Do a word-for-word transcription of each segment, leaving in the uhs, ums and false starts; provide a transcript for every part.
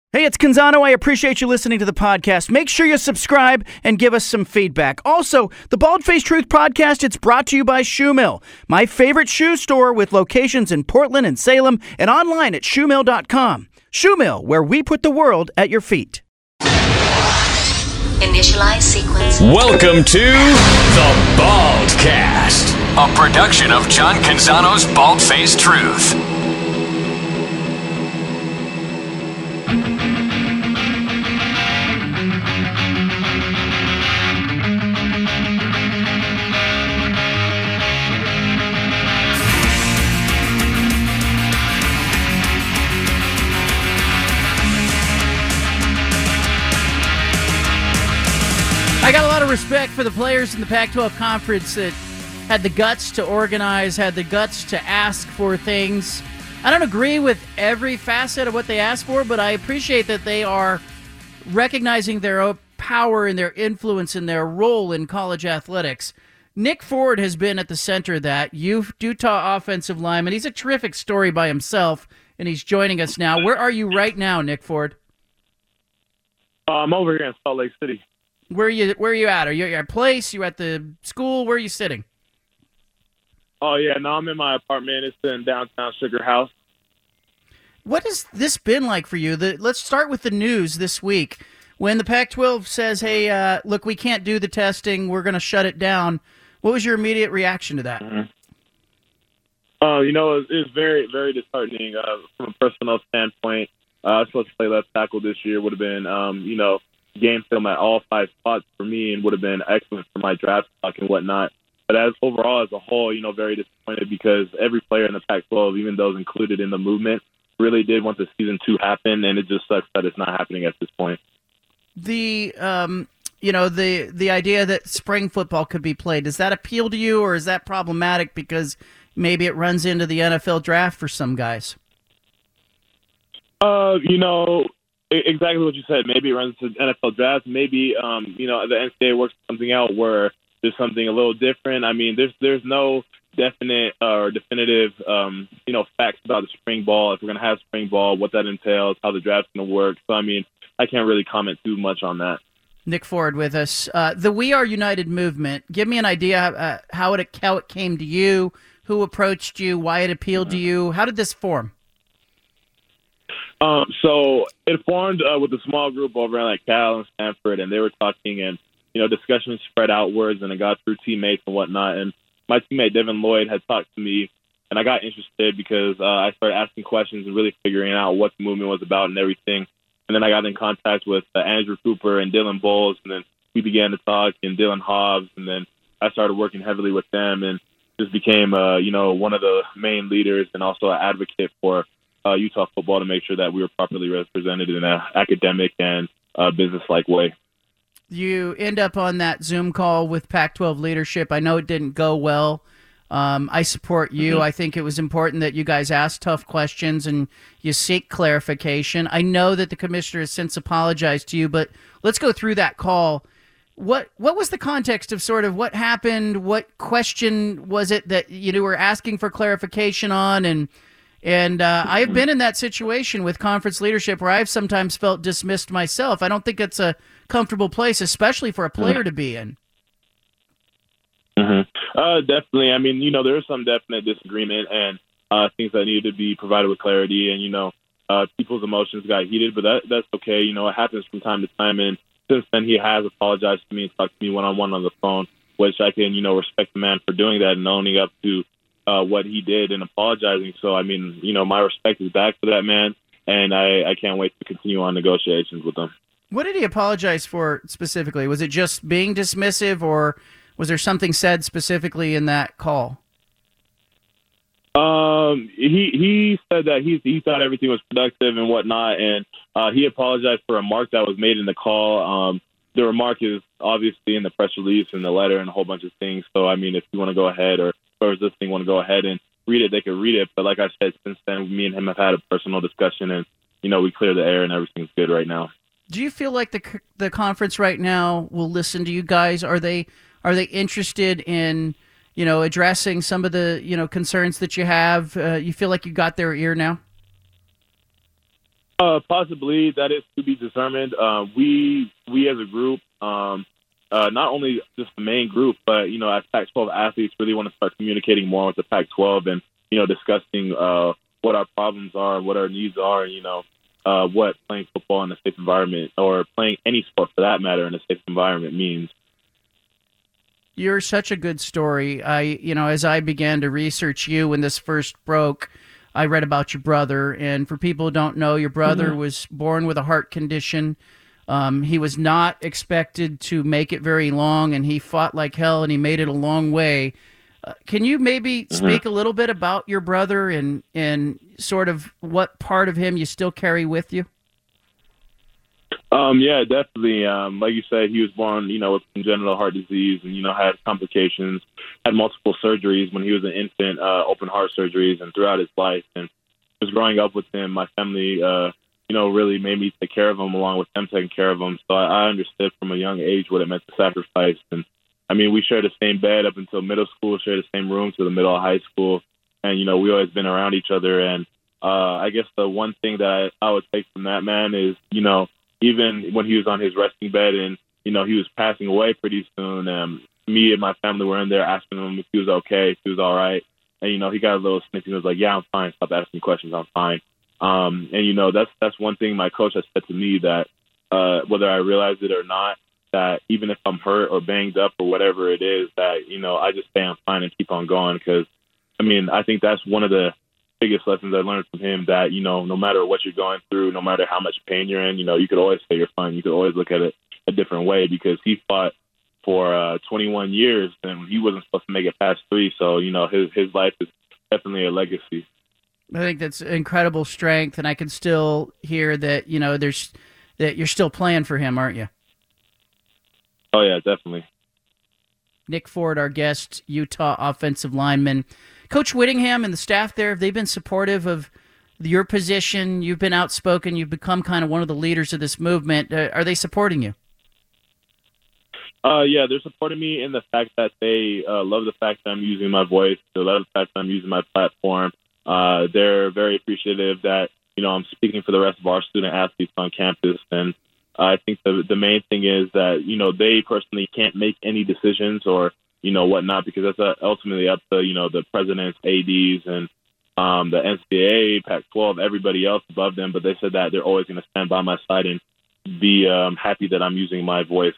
Hey, it's Canzano. I appreciate you listening to the podcast. Make sure you subscribe and give us some feedback. Also, the Bald Face Truth podcast, it's brought to you by Shoe Mill, my favorite shoe store with locations in Portland and Salem and online at shoe mill dot com. Shoe Mill, where we put the world at your feet. Initialize sequence. Welcome to the Baldcast, a production of John Canzano's Bald Face Truth. I got a lot of respect for the players in the Pac twelve Conference that had the guts to organize, had the guts to ask for things. I don't agree with every facet of what they asked for, but I appreciate that they are recognizing their own power and their influence and their role in college athletics. Nick Ford has been at the center of that. Utah offensive lineman. He's a terrific story by himself, and he's joining us now. Where are you right now, Nick Ford? Uh, I'm over here in Salt Lake City. Where are you? Where are you at? Are you at your place? You at the school? Where are you sitting? Oh yeah, no, I'm in my apartment. It's in downtown Sugar House. What has this been like for you? The, let's start with the news this week. When the Pac twelve says, "Hey, uh, look, we can't do the testing. We're going to shut it down." What was your immediate reaction to that? Mm-hmm. Oh, you know, it was, it was very, very disheartening uh, from a personal standpoint. Uh, I was supposed to play left tackle this year. Would have been, um, you know. game film at all five spots for me and would have been excellent for my draft stock and whatnot. But as overall, as a whole, you know, very disappointed because every player in the Pac twelve, even those included in the movement, really did want the season to happen, and it just sucks that it's not happening at this point. The, um, you know, the the idea that spring football could be played, does that appeal to you, or is that problematic because maybe it runs into the N F L draft for some guys? Uh, you know, exactly what you said. Maybe it runs to N F L draft. Maybe, um, you know, the N C double A works something out where there's something a little different. I mean, there's there's no definite uh, or definitive, um, you know, facts about the spring ball. If we're going to have spring ball, what that entails, how the draft's going to work. So, I mean, I can't really comment too much on that. Nick Ford with us. Uh, the We Are United movement. Give me an idea uh, how it how it came to you, who approached you, why it appealed to you. How did this form? Um, so it formed uh, with a small group over in like Cal and Stanford, and they were talking, and you know, discussions spread outwards, and it got through teammates and whatnot. And my teammate Devin Lloyd had talked to me, and I got interested because uh, I started asking questions and really figuring out what the movement was about and everything. And then I got in contact with uh, Andrew Cooper and Dylan Bowles, and then we began to talk, and Dylan Hobbs, and then I started working heavily with them, and just became uh, you know, one of the main leaders and also an advocate for Uh, Utah football to make sure that we were properly represented in an academic and uh, business-like way. You end up on that Zoom call with Pac twelve leadership. I know it didn't go well. Um, I support you. Mm-hmm. I think it was important that you guys ask tough questions and you seek clarification. I know that the commissioner has since apologized to you, but let's go through that call. What what was the context of sort of what happened? What question was it that you were asking for clarification on? And And uh, I've been in that situation with conference leadership where I've sometimes felt dismissed myself. I don't think it's a comfortable place, especially for a player to be in. Mm-hmm. Uh, definitely. I mean, you know, there was some definite disagreement and uh, things that needed to be provided with clarity. And, you know, uh, people's emotions got heated, but that that's okay. You know, it happens from time to time. And since then, he has apologized to me and talked to me one-on-one on the phone, which I can, you know, respect the man for doing that and owning up to Uh, what he did and apologizing. So, I mean, you know, my respect is back for that man, and I, I can't wait to continue on negotiations with him. What did he apologize for specifically? Was it just being dismissive, or was there something said specifically in that call? Um, he he said that he he thought everything was productive and whatnot, and uh, he apologized for a remark that was made in the call. Um, the remark is obviously in the press release and the letter and a whole bunch of things. So, I mean, if you want to go ahead or whoever's listening want to go ahead and read it, they can read it. But like I said, since then, me and him have had a personal discussion, and, you know, we cleared the air and everything's good right now. Do you feel like the the conference right now will listen to you guys? Are they are they interested in, you know, addressing some of the, you know, concerns that you have? Uh, you feel like you got their ear now? Uh, possibly that is to be determined. Uh, we we as a group, um, uh, not only just the main group, but you know, as Pac twelve athletes, really want to start communicating more with the Pac twelve and you know, discussing uh, what our problems are, what our needs are, and you know, uh, what playing football in a safe environment or playing any sport for that matter in a safe environment means. You're such a good story. I, you know, as I began to research you when this first broke, I read about your brother, and for people who don't know, your brother mm-hmm. was born with a heart condition. Um, he was not expected to make it very long, and he fought like hell, and he made it a long way. Uh, can you maybe mm-hmm. speak a little bit about your brother and and sort of what part of him you still carry with you? Um, yeah, definitely. Um, like you said, he was born, you know, with congenital heart disease and, you know, had complications, had multiple surgeries when he was an infant, uh, open heart surgeries and throughout his life. And just growing up with him, my family, uh, you know, really made me take care of him along with them taking care of him. So I, I understood from a young age what it meant to sacrifice. And I mean, we shared the same bed up until middle school, shared the same room to the middle of high school. And, you know, we always been around each other. And uh, I guess the one thing that I, I would take from that man is, you know, even when he was on his resting bed and, you know, he was passing away pretty soon, um, me and my family were in there asking him if he was okay, if he was all right. And, you know, he got a little snippy. He was like, yeah, I'm fine. Stop asking questions. I'm fine. Um, and, you know, that's that's one thing my coach has said to me that uh, whether I realize it or not, that even if I'm hurt or banged up or whatever it is, that, you know, I just stay I'm fine and keep on going. Because, I mean, I think that's one of the biggest lessons I learned from him, that, you know, no matter what you're going through, no matter how much pain you're in, you know, you could always say you're fine. You could always look at it a different way, because he fought for uh, twenty-one years and he wasn't supposed to make it past three. So, you know, his, his life is definitely a legacy. I think that's incredible strength. And I can still hear that, you know, there's that you're still playing for him, aren't you? Oh yeah, definitely. Nick Ford, our guest, Utah offensive lineman. Coach Whittingham and the staff there, have they been supportive of your position? You've been outspoken. You've become kind of one of the leaders of this movement. Uh, are they supporting you? Uh, yeah, they're supporting me in the fact that they uh, love the fact that I'm using my voice. They love the fact that I'm using my platform. Uh, they're very appreciative that, you know, I'm speaking for the rest of our student athletes on campus. And I think the the main thing is that, you know, they personally can't make any decisions or, you know, whatnot, because that's ultimately up to, you know, the presidents, A Ds, and um, the N C double A, Pac twelve, everybody else above them. But they said that they're always going to stand by my side and be um, happy that I'm using my voice.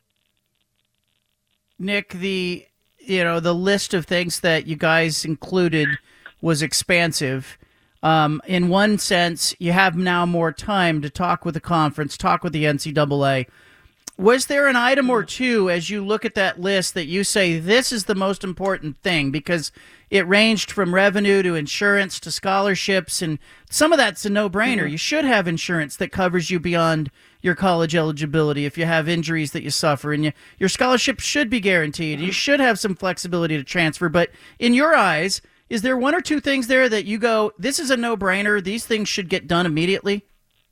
Nick, the you know the list of things that you guys included was expansive. Um, in one sense, you have now more time to talk with the conference, talk with the N C double A. Was there an item or two as you look at that list that you say this is the most important thing? Because it ranged from revenue to insurance to scholarships, and some of that's a no-brainer. Mm-hmm. You should have insurance that covers you beyond your college eligibility if you have injuries that you suffer, and you, your scholarship should be guaranteed. You should have some flexibility to transfer. But in your eyes, is there one or two things there that you go, this is a no-brainer, these things should get done immediately?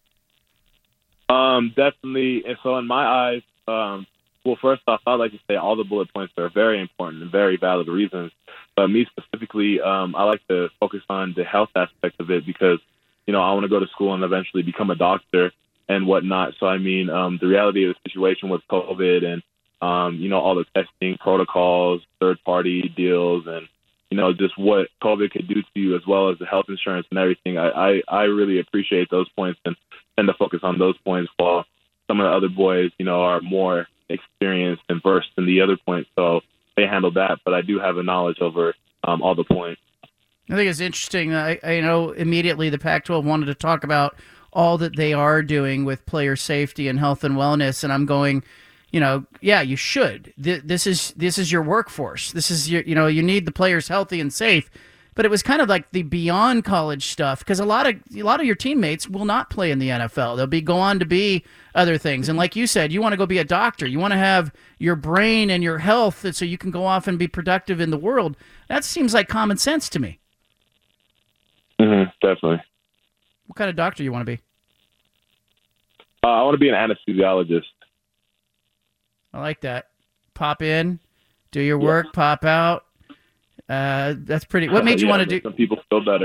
Um, definitely. And so in my eyes, um, well, first off, I'd like to say all the bullet points are very important and very valid reasons. But me specifically, um, I like to focus on the health aspect of it because, you know, I want to go to school and eventually become a doctor and whatnot. So, I mean, um, the reality of the situation with COVID and, um, you know, all the testing protocols, third-party deals, and, you know, just what COVID could do to you as well as the health insurance and everything. I, I, I really appreciate those points and tend to focus on those points while some of the other boys, you know, are more experienced and versed in the other points. So they handle that, but I do have a knowledge over um, all the points. I think it's interesting. I, I know immediately the Pac twelve wanted to talk about all that they are doing with player safety and health and wellness, and I'm going, you know, yeah, you should. This is this is your workforce. This is your, you know, you need the players healthy and safe. But it was kind of like the beyond college stuff, because a lot of a lot of your teammates will not play in the N F L. They'll be go on to be other things. And like you said, you want to go be a doctor. You want to have your brain and your health, and so you can go off and be productive in the world. That seems like common sense to me. Mm-hmm, definitely. What kind of doctor you want to be? Uh, I want to be an anesthesiologist. I like that. Pop in, do your work, yeah. Pop out. Uh, that's pretty. What made you yeah, want to do? Some people feel better.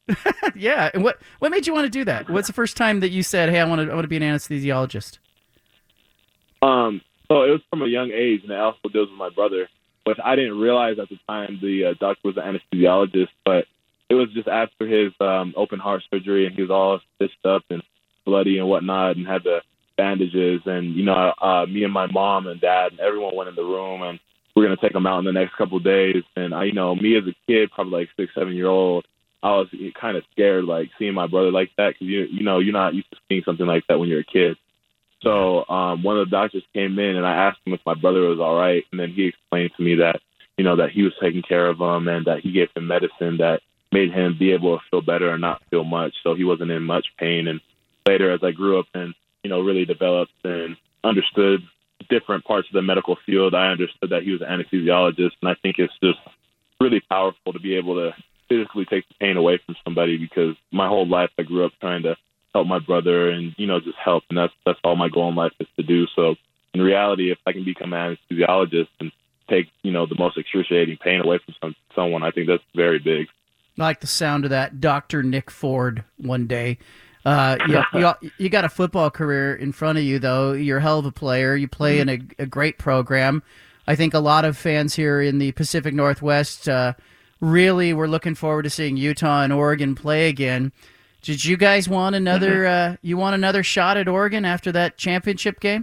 Yeah. And what what made you want to do that? What's the first time that you said, "Hey, I want to I want to be an anesthesiologist"? Um, so it was from a young age, and it also deals with my brother. But I didn't realize at the time the uh, doctor was an anesthesiologist. But it was just after his um, open heart surgery, and he was all stitched up and bloody and whatnot, and had the bandages. And you know, uh, me and my mom and dad and everyone went in the room, and we're gonna take him out in the next couple of days. And I, you know, me as a kid, probably like six, seven year old, I was kind of scared, like seeing my brother like that, because you you know you're not used to seeing something like that when you're a kid. So um, one of the doctors came in, and I asked him if my brother was all right, and then he explained to me that you know that he was taking care of him, and that he gave him medicine that made him be able to feel better and not feel much, so he wasn't in much pain. And later, as I grew up and you know really developed and understood different parts of the medical field, I understood that he was an anesthesiologist, and I think it's just really powerful to be able to physically take the pain away from somebody, because my whole life I grew up trying to help my brother and, you know, just help. And that's, that's all my goal in life is to do. So in reality, if I can become an anesthesiologist and take, you know, the most excruciating pain away from some, someone, I think that's very big. I like the sound of that. Doctor Nick Ford one day. Uh, you, you, you got a football career in front of you, though. You're a hell of a player. You play mm-hmm. in a, a great program. I think a lot of fans here in the Pacific Northwest uh, really were looking forward to seeing Utah and Oregon play again. Did you guys want another? Mm-hmm. Uh, you want another shot at Oregon after that championship game?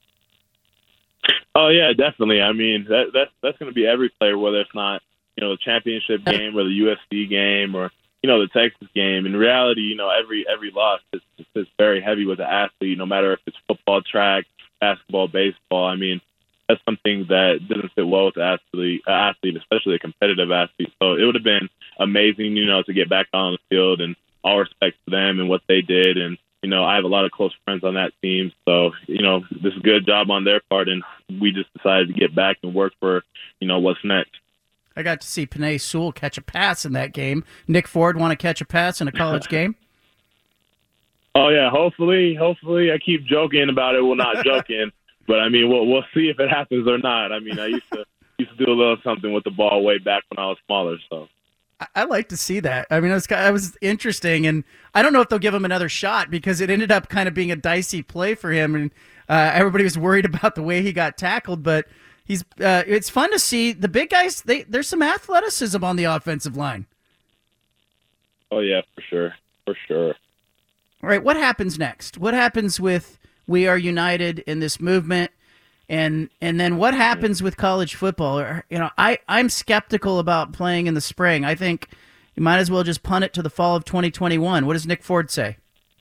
Oh yeah, definitely. I mean, that, that's that's going to be every player, whether it's not you know the championship game or the U S C game or you know the Texas game. In reality, you know every every loss is, is very heavy with the athlete, no matter if it's football, track, basketball, baseball. I mean, that's something that doesn't fit well with the athlete, uh, athlete, especially a competitive athlete. So it would have been amazing, you know, to get back on the field, and all respect to them and what they did. And, you know, I have a lot of close friends on that team. So, you know, this is a good job on their part. And we just decided to get back and work for, you know, what's next. I got to see Penei Sewell catch a pass in that game. Nick Ford want to catch a pass in a college game? Oh, yeah. Hopefully, hopefully. I keep joking about it. Well, not joking. But, I mean, we'll, we'll see if it happens or not. I mean, I used to used to do a little something with the ball way back when I was smaller, so. I like to see that. I mean, it was, it was interesting, and I don't know if they'll give him another shot because it ended up kind of being a dicey play for him, and uh, everybody was worried about the way he got tackled. But he's uh, it's fun to see the big guys. They there's some athleticism on the offensive line. Oh yeah, for sure, for sure. All right, what happens next? What happens with We Are United in this movement? And and then what happens with college football? You know, I, I'm skeptical about playing in the spring. I think you might as well just punt it to the fall of twenty twenty-one. What does Nick Ford say?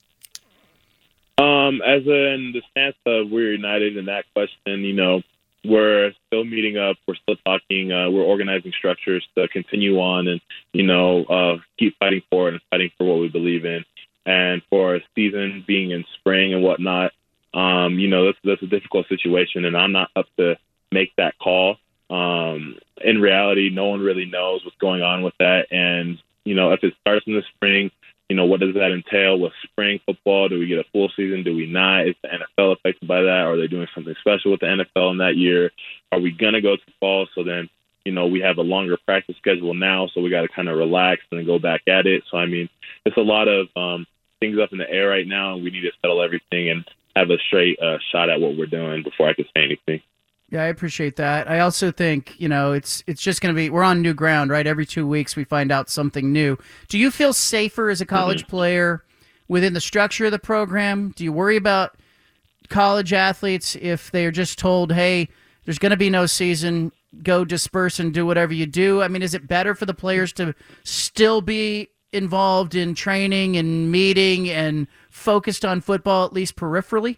Um, as in the stance of We're United in that question, you know, we're still meeting up. We're still talking. Uh, we're organizing structures to continue on and, you know, uh, keep fighting for it and fighting for what we believe in. And for a season being in spring and whatnot, Um, you know, that's, that's a difficult situation, and I'm not up to make that call. Um, in reality, no one really knows what's going on with that. And, you know, if it starts in the spring, you know, what does that entail with spring football? Do we get a full season? Do we not? Is the N F L affected by that? Are they doing something special with the N F L in that year? Are we going to go to fall? So then, you know, we have a longer practice schedule now, so we got to kind of relax and then go back at it. So, I mean, it's a lot of um, things up in the air right now, and we need to settle everything and have a straight uh, shot at what we're doing before I can say anything. Yeah, I appreciate that. I also think, you know, it's it's just going to be, we're on new ground, right? Every two weeks we find out something new. Do you feel safer as a college mm-hmm. player within the structure of the program? Do you worry about college athletes if they're just told, hey, there's going to be no season, go disperse and do whatever you do? I mean, is it better for the players to still be involved in training and meeting and focused on football, at least peripherally?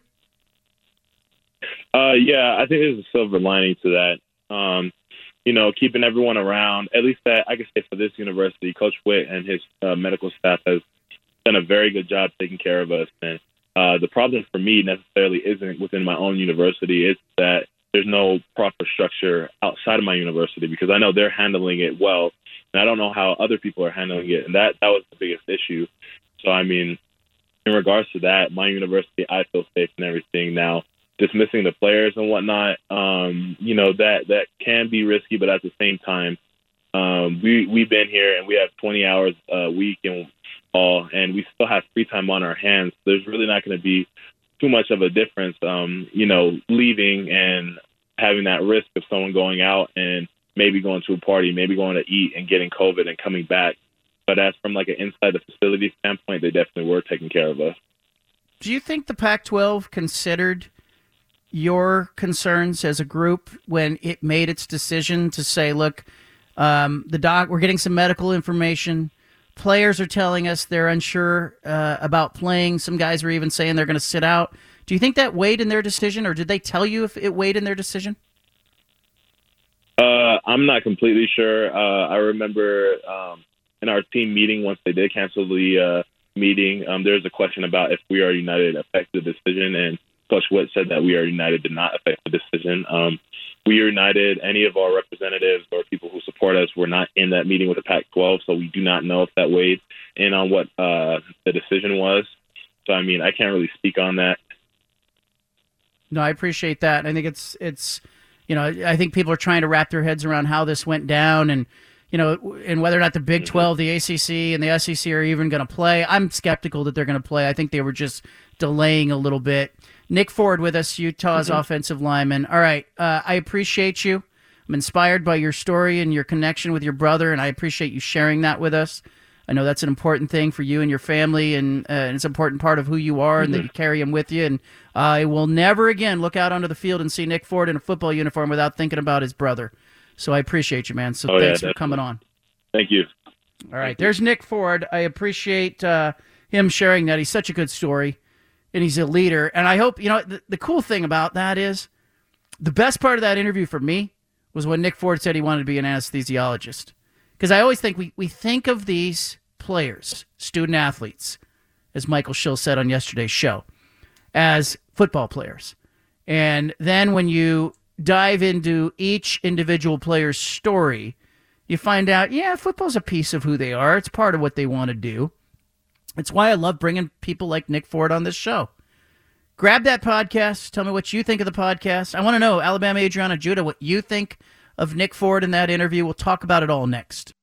Uh, yeah, I think there's a silver lining to that. Um, you know, keeping everyone around, at least that I can say for this university, Coach Witt and his uh, medical staff has done a very good job taking care of us. And uh, the problem for me necessarily isn't within my own university. It's that there's no proper structure outside of my university, because I know they're handling it well, and I don't know how other people are handling it. And that, that was the biggest issue. So, I mean, in regards to that, my university, I feel safe and everything. Now, dismissing the players and whatnot, um, you know, that, that can be risky, but at the same time, um, we, we've been here and we have twenty hours a week, and fall, and we still have free time on our hands. There's really not going to be too much of a difference, um, you know, leaving and having that risk of someone going out and maybe going to a party, maybe going to eat and getting COVID and coming back. But as from like an inside the facility standpoint, they definitely were taking care of us. Do you think the Pac twelve considered your concerns as a group when it made its decision to say, look, um, the doc, we're getting some medical information. Players are telling us they're unsure uh, about playing. Some guys are even saying they're going to sit out. Do you think that weighed in their decision, or did they tell you if it weighed in their decision? Uh, I'm not completely sure. Uh, I remember um, in our team meeting, once they did cancel the uh, meeting, um, there was a question about if We Are United affected the decision, and Coach Witt said that We Are United did not affect the decision. Um, We Are United, any of our representatives or people who support us were not in that meeting with the Pac twelve, so we do not know if that weighed in on what uh, the decision was. So, I mean, I can't really speak on that. No, I appreciate that. I think it's, it's, you know, I think people are trying to wrap their heads around how this went down and, you know, and whether or not the Big twelve, the A C C, and the S E C are even going to play. I'm skeptical that they're going to play. I think they were just delaying a little bit. Nick Ford with us, Utah's mm-hmm. offensive lineman. All right, uh, I appreciate you. I'm inspired by your story and your connection with your brother, and I appreciate you sharing that with us. I know that's an important thing for you and your family, and, uh, and it's an important part of who you are mm-hmm. and that you carry him with you. And I will never again look out onto the field and see Nick Ford in a football uniform without thinking about his brother. So I appreciate you, man. So oh, thanks yeah, for coming on. Thank you. All right, there's Nick Ford. I appreciate uh, him sharing that. He's such a good story, and he's a leader. And I hope, you know, the, the cool thing about that is the best part of that interview for me was when Nick Ford said he wanted to be an anesthesiologist. Because I always think we, we think of these players, student athletes, as Michael Schill said on yesterday's show, as football players. And then when you dive into each individual player's story, you find out, yeah, football's a piece of who they are. It's part of what they want to do. It's why I love bringing people like Nick Ford on this show. Grab that podcast. Tell me what you think of the podcast. I want to know, Alabama Adriana Judah, what you think of Nick Ford in that interview. We'll talk about it all next.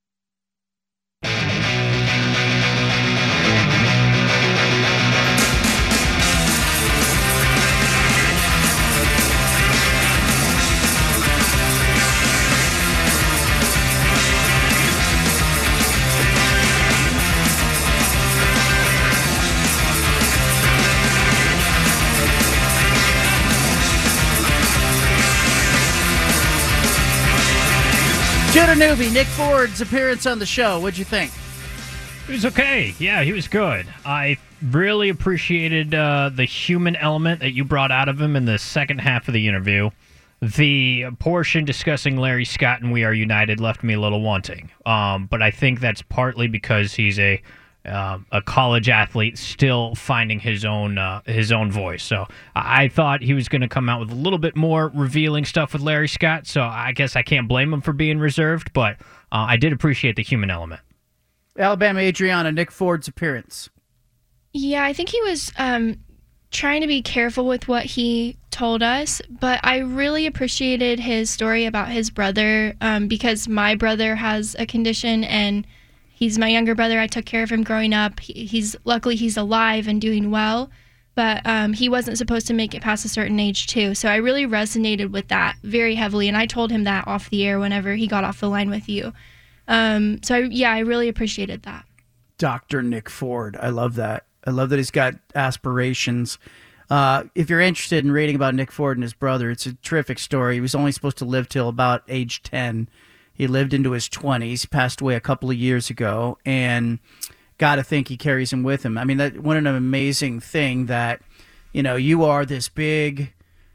Judah Newby, Nick Ford's appearance on the show. What'd you think? It was okay. Yeah, he was good. I really appreciated uh, the human element that you brought out of him in the second half of the interview. The portion discussing Larry Scott and We Are United left me a little wanting. Um, but I think that's partly because he's a uh, a college athlete still finding his own uh, his own voice. So I thought he was going to come out with a little bit more revealing stuff with Larry Scott. So I guess I can't blame him for being reserved, but uh, I did appreciate the human element. Alabama Adriana, Nick Ford's appearance. Yeah, I think he was um, trying to be careful with what he told us, but I really appreciated his story about his brother um, because my brother has a condition and he's my younger brother. I took care of him growing up. He, he's luckily he's alive and doing well, but um, he wasn't supposed to make it past a certain age too. So I really resonated with that very heavily, and I told him that off the air whenever he got off the line with you. Um, so I, yeah, I really appreciated that. Doctor Nick Ford, I love that. I love that he's got aspirations. Uh, if you're interested in reading about Nick Ford and his brother, it's a terrific story. He was only supposed to live till about age ten. He lived into his twenties, passed away a couple of years ago, and got to think he carries him with him. I mean, that what an amazing thing that, you know, you are this big,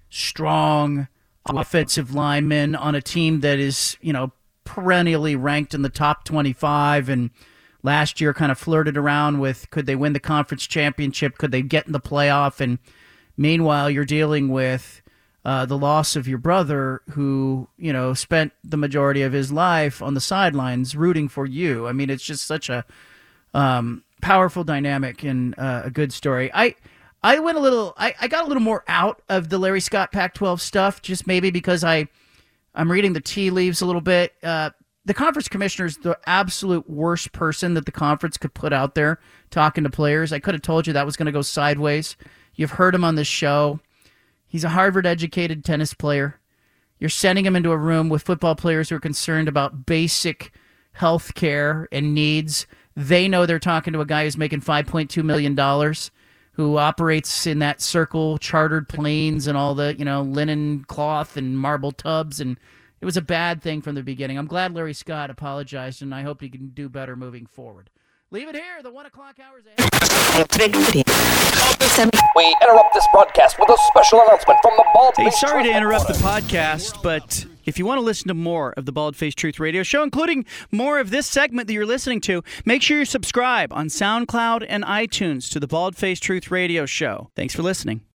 strong offensive lineman on a team that is, you know, perennially ranked in the top twenty-five, and last year kind of flirted around with could they win the conference championship, could they get in the playoff, and meanwhile you're dealing with uh, the loss of your brother who, you know, spent the majority of his life on the sidelines rooting for you. I mean, it's just such a um, powerful dynamic and uh, a good story. I I went a little, I, I got a little more out of the Larry Scott Pac twelve stuff, just maybe because I, I'm reading the tea leaves a little bit. Uh, the conference commissioner is the absolute worst person that the conference could put out there talking to players. I could have told you that was going to go sideways. You've heard him on this show. He's a Harvard-educated tennis player. You're sending him into a room with football players who are concerned about basic health care and needs. They know they're talking to a guy who's making five point two million dollars, who operates in that circle, chartered planes and all the, you know, linen cloth and marble tubs. And it was a bad thing from the beginning. I'm glad Larry Scott apologized, and I hope he can do better moving forward. Leave it here. The one o'clock hours ahead. We interrupt this broadcast with a special announcement from the Bald Hey, Face sorry to Truth interrupt the Headquarters. podcast, but if you want to listen to more of the Bald Face Truth Radio Show, including more of this segment that you're listening to, make sure you subscribe on SoundCloud and iTunes to the Bald Face Truth Radio Show. Thanks for listening.